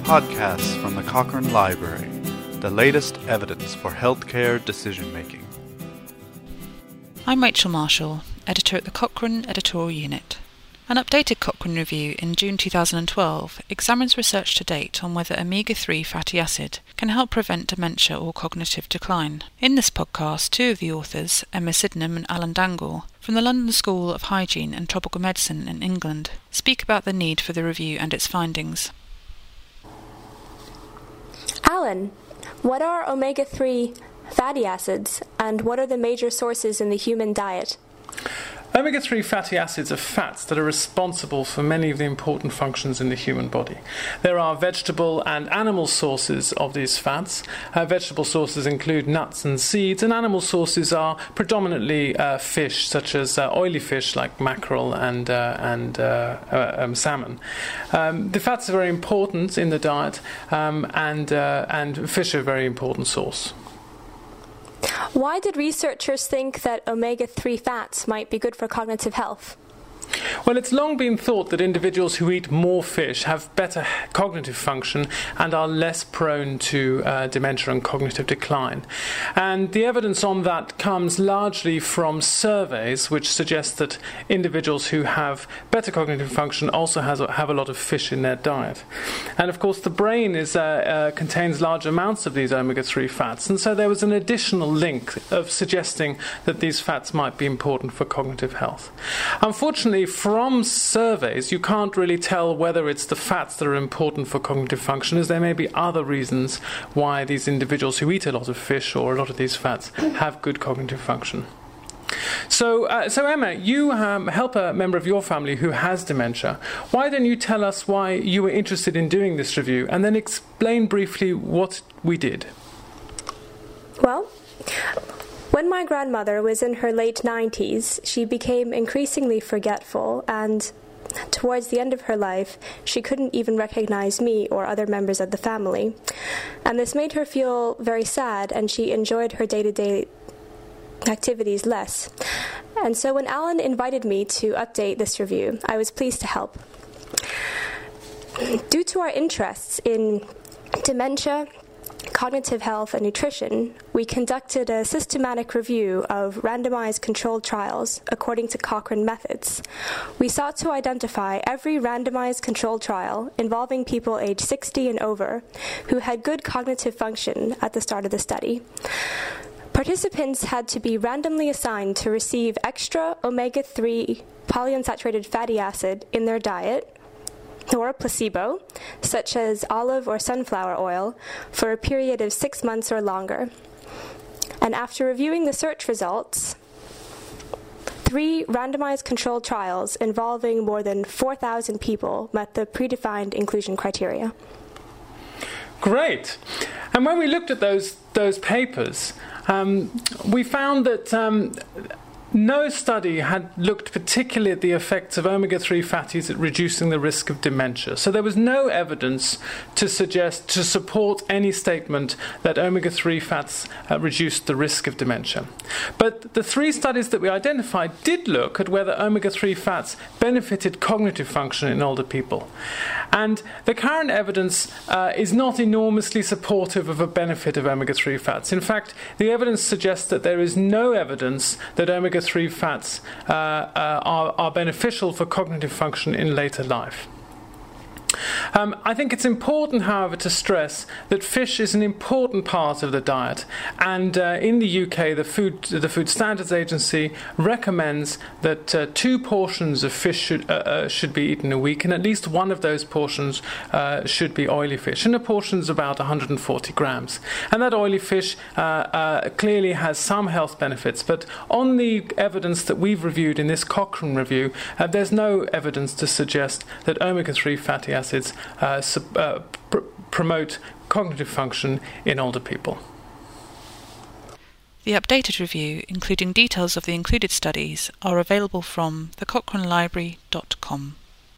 podcasts from the Cochrane Library, the latest evidence for healthcare decision-making. I'm Rachel Marshall, editor at the Cochrane Editorial Unit. An updated Cochrane review in June 2012 examines research to date on whether omega-3 fatty acid can help prevent dementia or cognitive decline. In this podcast, two of the authors, Emma Sydenham and Alan Dangle, from the London School of Hygiene and Tropical Medicine in England, speak about the need for the review and its findings. Alan, what are omega-3 fatty acids, and what are the major sources in the human diet? Omega-3 fatty acids are fats that are responsible for many of the important functions in the human body. There are vegetable and animal sources of these fats. Vegetable sources include nuts and seeds, and animal sources are predominantly fish, such as oily fish like mackerel and salmon. The fats are very important in the diet, and fish are a very important source. Why did researchers think that omega-3 fats might be good for cognitive health? Well, it's long been thought that individuals who eat more fish have better cognitive function and are less prone to dementia and cognitive decline. And the evidence on that comes largely from surveys which suggest that individuals who have better cognitive function also have a lot of fish in their diet. And of course, the brain contains large amounts of these omega-3 fats, and so there was an additional link of suggesting that these fats might be important for cognitive health. Unfortunately, from surveys, you can't really tell whether it's the fats that are important for cognitive function, as there may be other reasons why these individuals who eat a lot of fish or a lot of these fats have good cognitive function. So Emma, you help a member of your family who has dementia. Why don't you tell us why you were interested in doing this review, and then explain briefly what we did? Well, when my grandmother was in her late 90s, she became increasingly forgetful, and towards the end of her life, she couldn't even recognize me or other members of the family. And this made her feel very sad, and she enjoyed her day-to-day activities less. And so when Alan invited me to update this review, I was pleased to help. Due to our interests in dementia, cognitive health and nutrition, we conducted a systematic review of randomized controlled trials according to Cochrane methods. We sought to identify every randomized controlled trial involving people aged 60 and over who had good cognitive function at the start of the study. Participants had to be randomly assigned to receive extra omega-3 polyunsaturated fatty acid in their diet, or a placebo, such as olive or sunflower oil, for a period of 6 months or longer. And after reviewing the search results, 3 randomized controlled trials involving more than 4,000 people met the predefined inclusion criteria. Great. And when we looked at those papers, we found that no study had looked particularly at the effects of omega-3 fatties at reducing the risk of dementia. So there was no evidence to support any statement that omega-3 fats reduced the risk of dementia. But the 3 studies that we identified did look at whether omega-3 fats benefited cognitive function in older people. And the current evidence is not enormously supportive of a benefit of omega-3 fats. In fact, the evidence suggests that there is no evidence that omega-3 fats are beneficial for cognitive function in later life. I think it's important, however, to stress that fish is an important part of the diet, and in the UK, the Food Standards Agency recommends that 2 portions of fish should be eaten a week, and at least one of those portions should be oily fish, and a portion is about 140 grams. And that oily fish clearly has some health benefits, but on the evidence that we've reviewed in this Cochrane review, there's no evidence to suggest that omega-3 fatty acids promote cognitive function in older people. The updated review, including details of the included studies, are available from thecochrane.library.com.